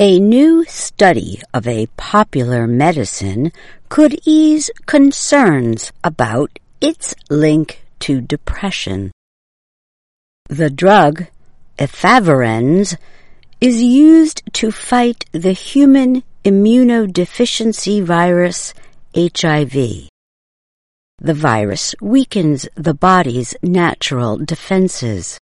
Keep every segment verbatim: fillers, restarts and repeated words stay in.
A new study of a popular medicine could ease concerns about its link to depression. The drug efavirenz is used to fight the human immunodeficiency virus H I V. The virus weakens the body's natural defenses.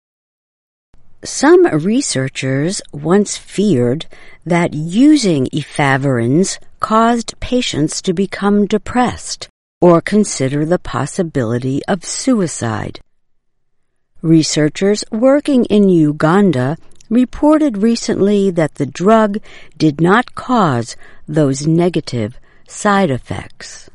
Some researchers once feared that using efavirenz caused patients to become depressed or consider the possibility of suicide. Researchers working in Uganda reported recently that the drug did not cause those negative side effects.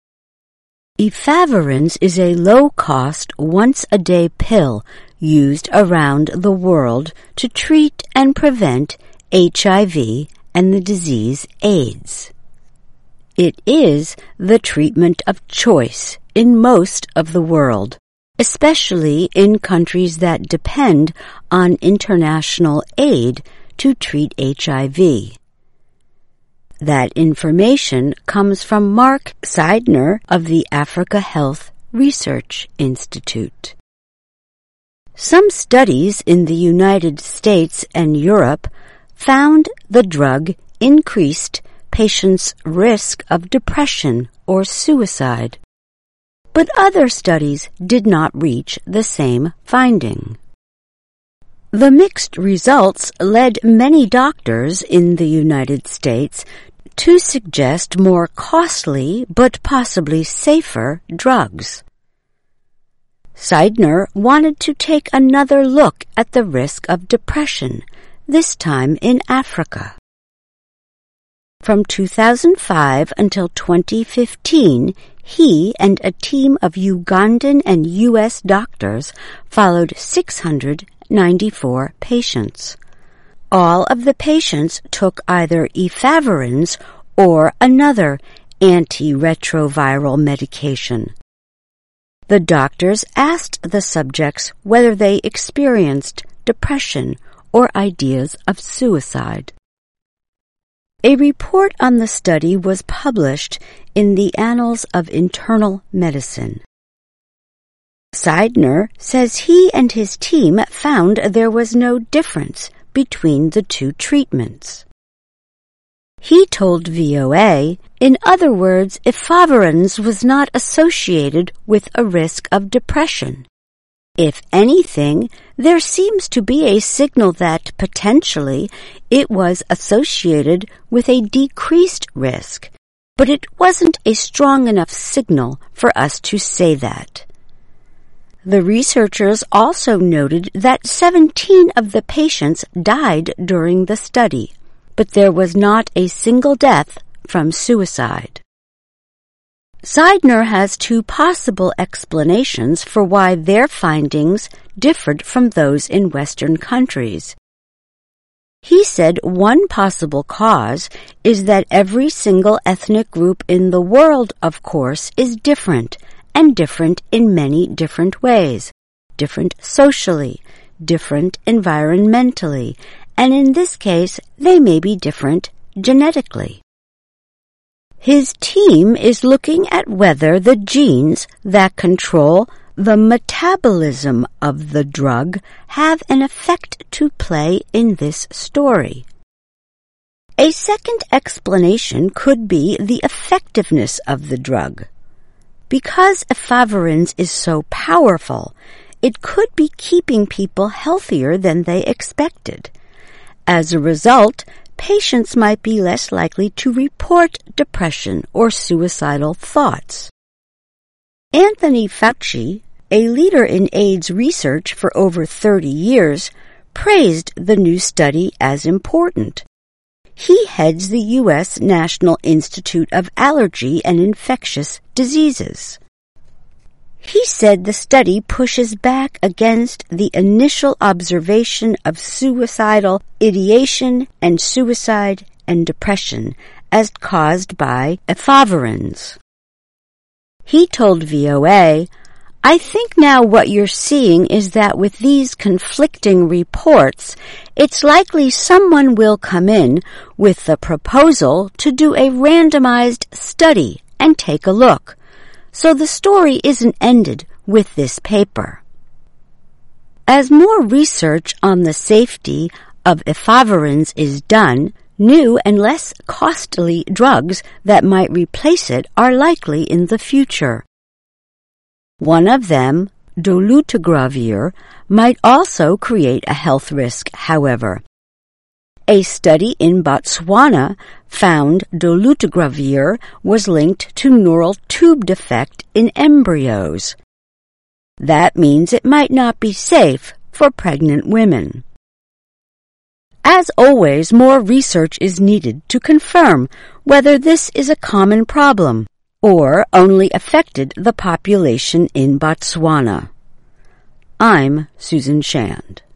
Efavirenz is a low-cost, once-a-day pill used around the world to treat and prevent H I V and the disease AIDS. It is the treatment of choice in most of the world, especially in countries that depend on international aid to treat H I V. That information comes from Mark Seidner of the Africa Health Research Institute. Some studies in the United States and Europe found the drug increased patients' risk of depression or suicide, but other studies did not reach the same finding. The mixed results led many doctors in the United States to suggest more costly but possibly safer drugs. Seidner wanted to take another look at the risk of depression, this time in Africa. From two thousand five until twenty fifteen, he and a team of Ugandan and U S doctors followed six hundred ninety-four patients. All of the patients took either efavirenz or another antiretroviral medication. The doctors asked the subjects whether they experienced depression or ideas of suicide. A report on the study was published in the Annals of Internal Medicine. Seidner says he and his team found there was no difference between the two treatments. He told V O A, in other words, efavirenz was not associated with a risk of depression. If anything, there seems to be a signal that, potentially, it was associated with a decreased risk, but it wasn't a strong enough signal for us to say that. The researchers also noted that seventeen of the patients died during the study, but there was not a single death from suicide. Seidner has two possible explanations for why their findings differed from those in Western countries. He said one possible cause is that every single ethnic group in the world, of course, is different, and different in many different ways, different socially, different environmentally, and in this case, they may be different genetically. His team is looking at whether the genes that control the metabolism of the drug have an effect to play in this story. A second explanation could be the effectiveness of the drug. Because efavirenz is so powerful, it could be keeping people healthier than they expected. As a result, patients might be less likely to report depression or suicidal thoughts. Anthony Fauci, a leader in AIDS research for over thirty years, praised the new study as important. He heads the U S National Institute of Allergy and Infectious Diseases. He said the study pushes back against the initial observation of suicidal ideation and suicide and depression as caused by efavirenz. He told V O A, I think now what you're seeing is that with these conflicting reports, it's likely someone will come in with the proposal to do a randomized study and take a look. So the story isn't ended with this paper. As more research on the safety of efavirenz is done, new and less costly drugs that might replace it are likely in the future. One of them, dolutegravir, might also create a health risk, however. A study in Botswana found dolutegravir was linked to neural tube defect in embryos. That means it might not be safe for pregnant women. As always, more research is needed to confirm whether this is a common problem or only affected the population in Botswana. I'm Susan Shand.